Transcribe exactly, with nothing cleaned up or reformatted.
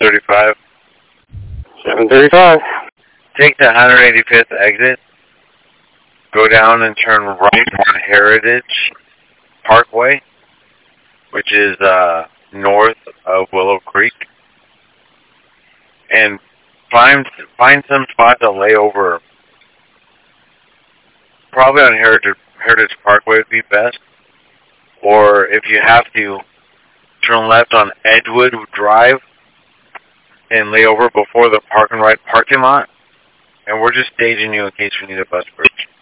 thirty-five. seven thirty-five. Take the one eighty-fifth exit. Go down and turn right on Heritage Parkway, which is uh, north of Willow Creek. And find find some spot to lay over. Probably on Heritage, Heritage Parkway would be best. Or if you have to, turn left on Edgewood Drive and lay over before the Park and Ride parking lot. And we're just staging you in case you need a bus bridge.